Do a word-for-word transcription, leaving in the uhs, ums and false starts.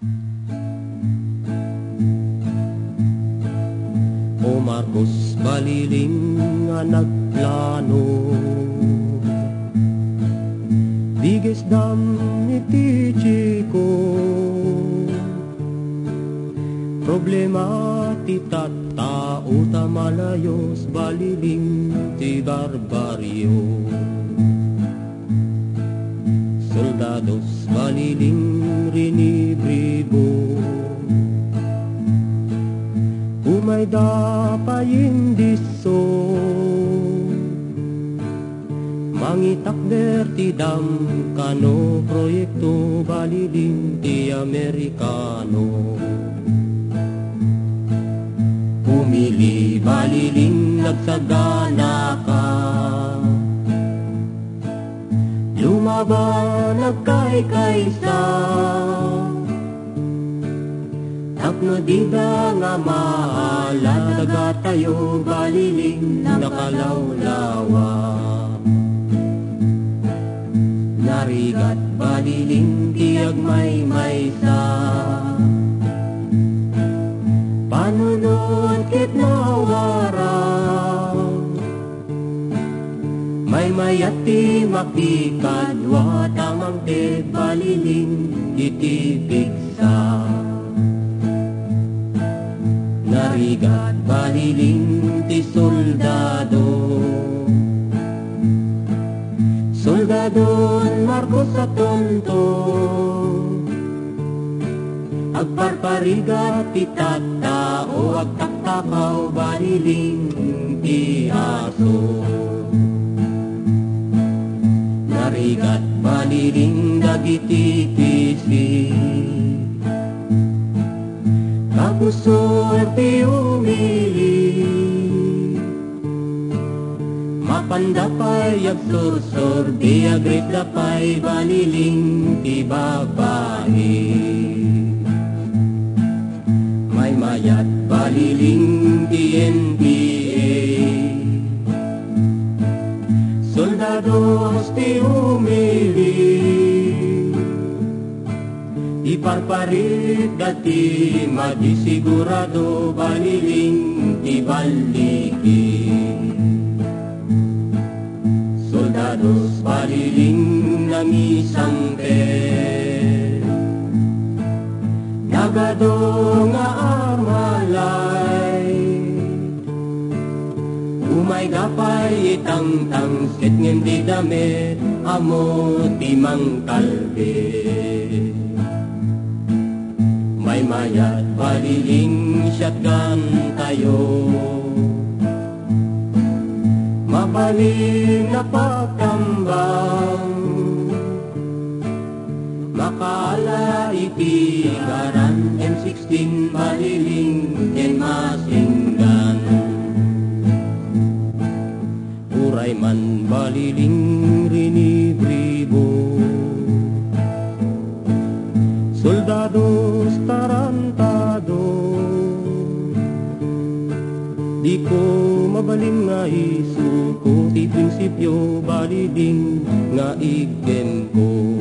O Marcos baliling nga nagplano, biges dam iti chiko, problema ti tattao ta malayos baliling ti barbaryo. Soldados baliling rinibribo, umay dapayin diso, mangitakder ti dam kano proyekto baliling ti Amerikano. Pumili baliling nagsagana ka, lumaban nagkay-kaysa, tapno di da nga mahala, daga tayo baliling nakalawlawa. Narigat baliling tiyag may maysa, panunod kit nawaraw, may mayati makikadwa, tamang te baliling itipigsa. Narigat baliling ti soldado, soldadon Marcos sa tonto, agparparigat ti tattao, agtaktakaw baliling ti aso. Narigat baliling dagiti pisi, kapusor ti umili, mapandapay agsursor, di agrit dapay baliling ti babae. May mayat baliling ti N P A, soldados ti umili, iparparit dati madisigurado baliling ti baliki. Soldados baliling nangisangke, nagado nga amalay, umay gapay itang-tang set ngem di damit, amo ti mangkalbe. May mayat baliling shotgun tayo, mabaling na pagkambang, makaala ipigaran M sixteen baliling ken masinggan. Uray man baliling rinibribo, soldados tarantado, di ko mabalin nga isuko ti prinsipyo baliling nga igem ko.